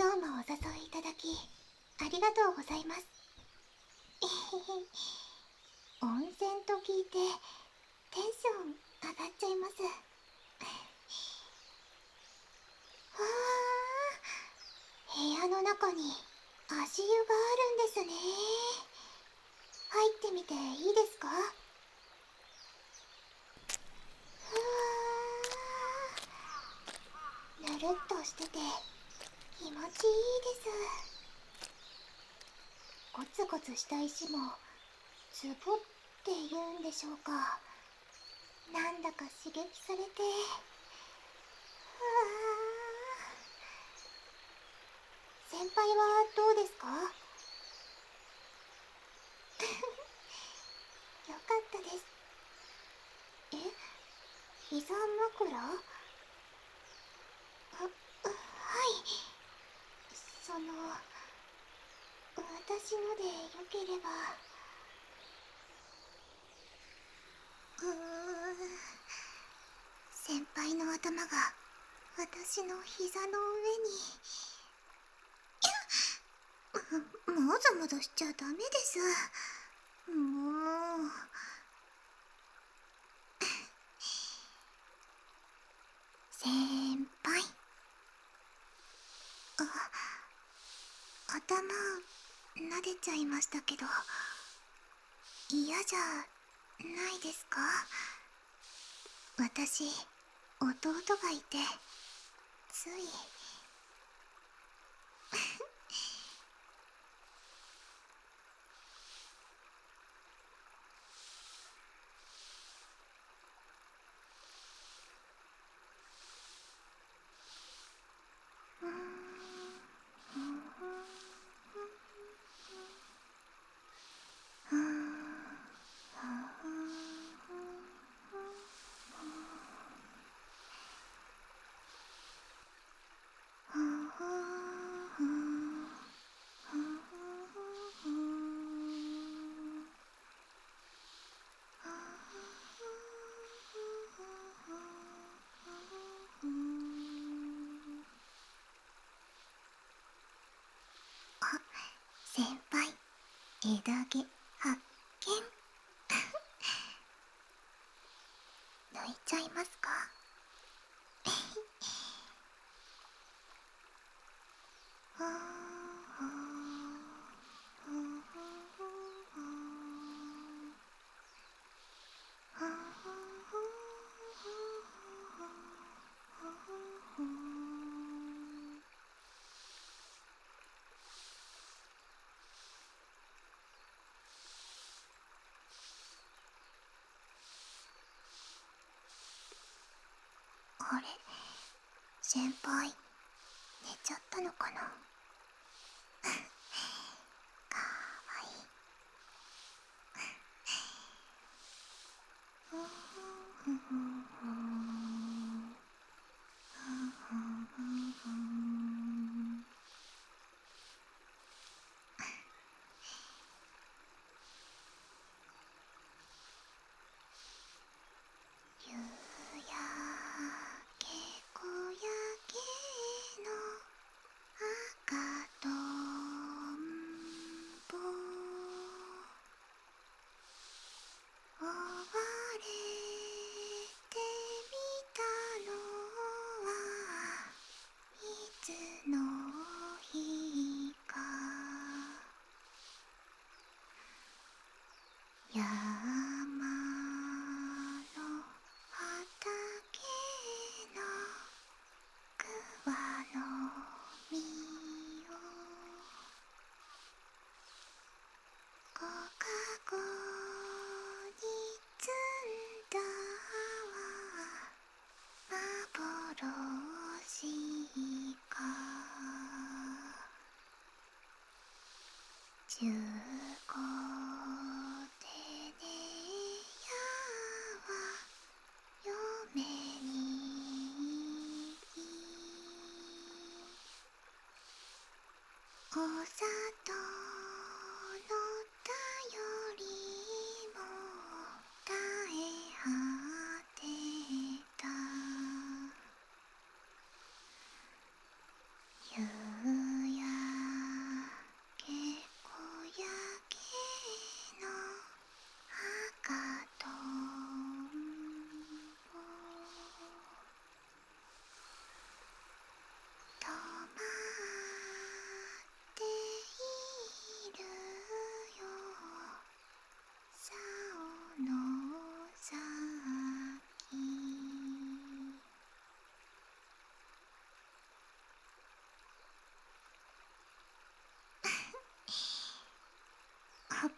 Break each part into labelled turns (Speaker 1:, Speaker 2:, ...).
Speaker 1: 今日もお誘いいただきありがとうございます。温泉と聞いてテンション上がっちゃいます。わあ、部屋の中に足湯があるんですね。入ってみていいですか？ぬるっとしてて気持ちいいです。ゴツゴツした石もツボって言うんでしょうか、なんだか刺激されて、先輩はどうですか？よかったです。え、膝枕？はい。私のでよければ。先輩の頭が私の膝の上に。もぞもぞしちゃダメです。もう。先輩。頭撫でちゃいましたけど、嫌じゃないですか？私、弟がいて、つい。先輩、枝毛発見。抜いちゃいますか？あれ、先輩寝ちゃったのかな？かわいい。夕焼け小焼けの赤とんぼ、追われてみたのはいつの日か。山の畑の桑の実をごかごに積んだは幻か。15でねやは嫁にお砂糖の頼りも耐え果てた。夕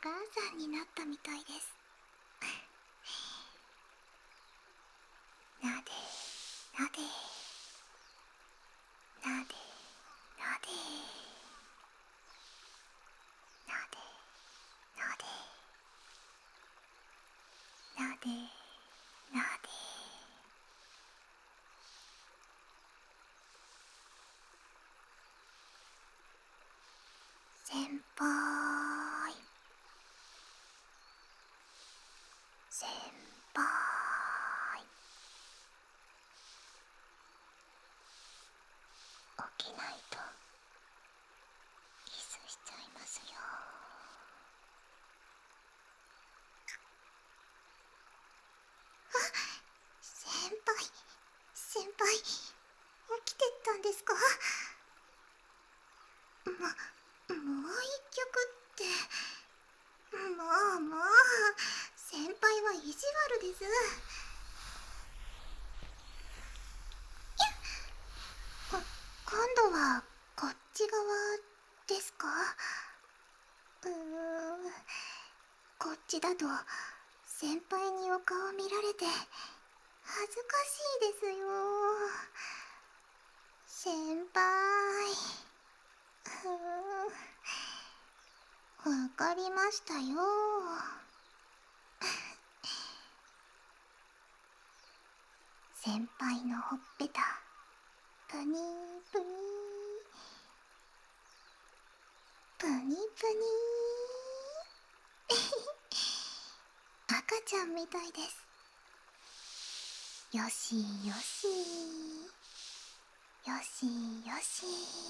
Speaker 1: 母さんになったみたいです。なでなでなでなでなでなでなでなで。先輩先輩、起きないとキスしちゃいますよ。あ、先輩起きてったんですか？もう一曲って、もう先輩は意地悪です。今度はこっち側ですか？こっちだと先輩にお顔見られて恥ずかしいですよ。先輩、わかりましたよ。先輩のほっぺたプニープニープニプニー赤ちゃんみたいです。よしよしよしよし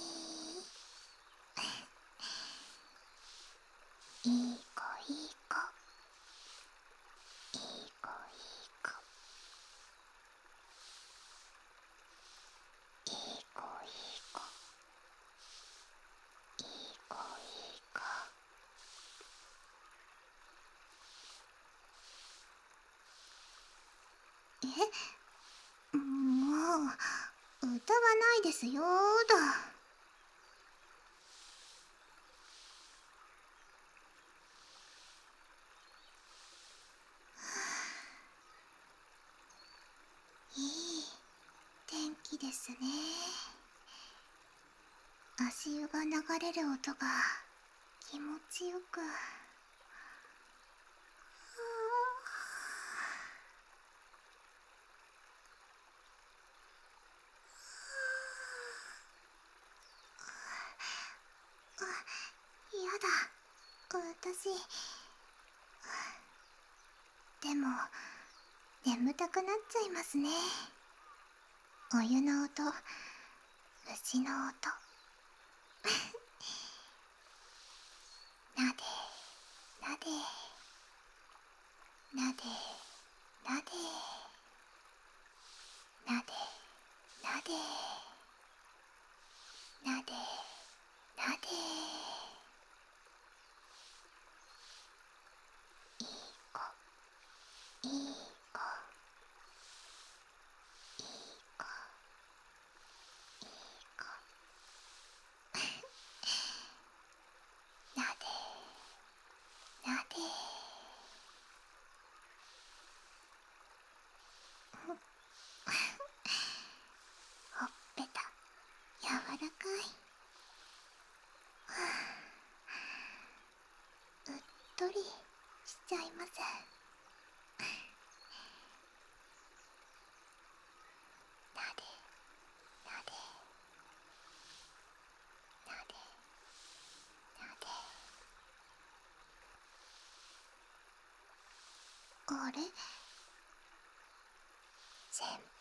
Speaker 1: いい子いい子いい子いい子いい子いい子いい子いい子。もう歌わないですよだ。いい天気ですね。足湯が流れる音が気持ちよく。やだ、私。でも眠たくなっちゃいますね。お湯の音、虫の音なでなでなでなでなでなでなでなで。いい子いい子いい子いい子。なでなで。ほっぺた柔らかい。うっとりしちゃいます。なでなでなでなで。あれ、先